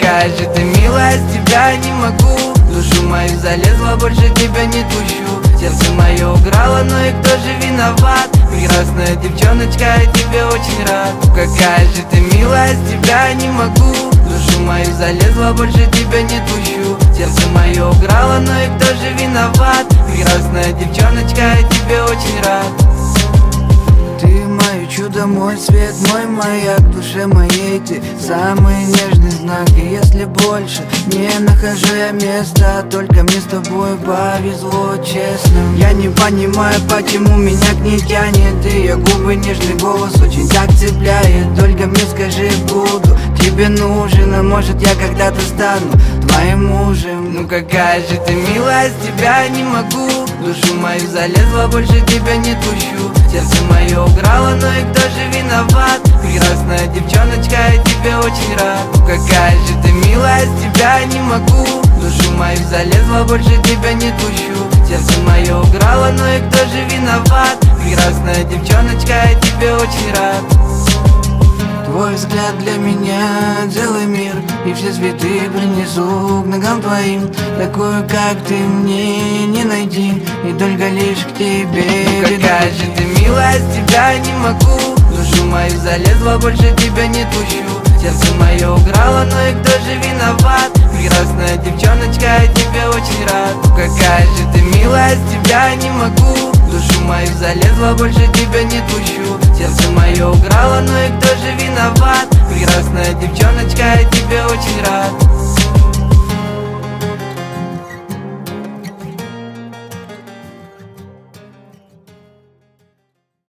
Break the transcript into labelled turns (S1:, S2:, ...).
S1: какая же ты милая, с тебя не могу. Душу мою залезла, больше тебя не пущу. Сердце мое уграло, но и кто же виноват? Прекрасная девчоночка, я тебе очень рад. Какая же ты милая, с тебя не могу. Душу мою залезла, больше тебя не пущу. Сердце мое уграло, но и кто же виноват? Прекрасная девчоночка, я тебе очень рад.
S2: Ты мое чудо, мой свет, мой маяк, в душе моей ты самый нежный знак. И если больше не нахожу я места, только мне с тобой повезло, честно. Я не понимаю, почему меня к ней тянет. Ее губы, нежный голос очень так цепляет. Только мне скажи, буду тебе нужен, а может я когда-то стану твоим мужем.
S1: Ну какая же ты милая, с тебя не могу. Душу мою залезла, больше тебя не пущу. Сердце мое уграло, но и кто же виноват? Прекрасная девчоночка, я тебе очень рад. Ну какая же ты милая, с тебя не могу. Душу мою залезла, больше тебя не пущу. Сердце мое уграло, но и кто же виноват? Прекрасная девчоночка, я тебе очень рад.
S2: Твой взгляд для меня целый мир, и все цветы принесу к ногам твоим. Такую, как ты, мне не найти, и только лишь к тебе.
S1: Ну какая же ты милая, с тебя не могу. Душу мою залезла, больше тебя не пущу. Сердце мое уграло, но и кто же виноват? Прекрасная девчоночка, я тебе очень рад. Ну какая же ты милая, с тебя не могу. Душу мою залезла, больше тебя не пущу. Сердце мое уграло, но и кто же виноват? Прекрасная девчоночка, я тебе очень рад.